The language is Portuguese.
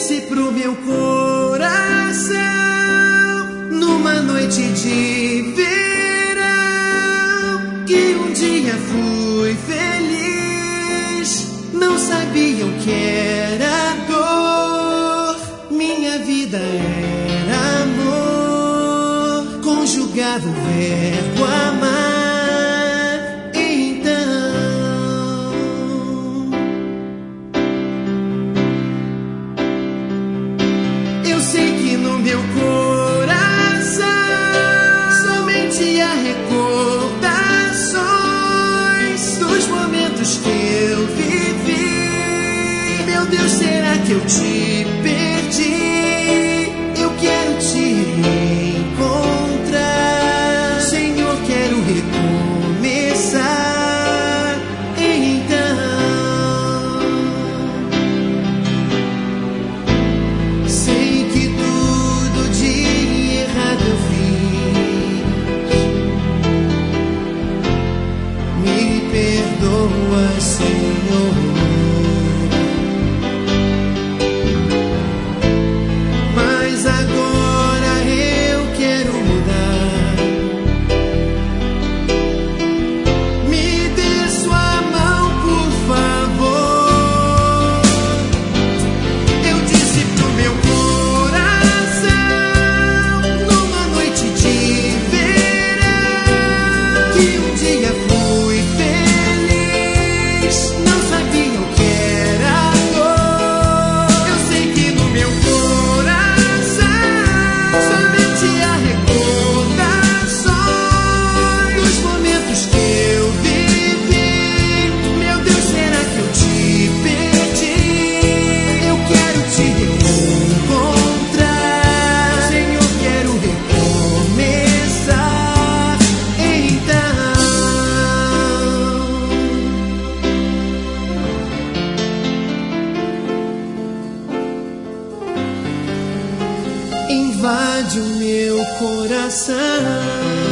disse pro meu coração, numa noite de verão, que um dia fui feliz. Não sabia o que era dor, minha vida era amor, conjugava o verbo amar. Eu sei que no meu coração somente há recordações dos momentos que eu vivi. Meu Deus, será que eu te perdi? Eu quero te encontrar, Senhor, quero recomeçar. Perdoa, Senhor, mas agora eu quero mudar. Me dê sua mão, por favor. Eu disse pro meu coração, numa noite de verão, que um dia fui feliz. Não sabia o que era dor. Eu sei que no meu coração somente há recordações dos momentos que eu vivi. Meu Deus, será que eu te perdi? Eu quero te encontrar, Senhor, quero recomeçar. Invade o meu coração.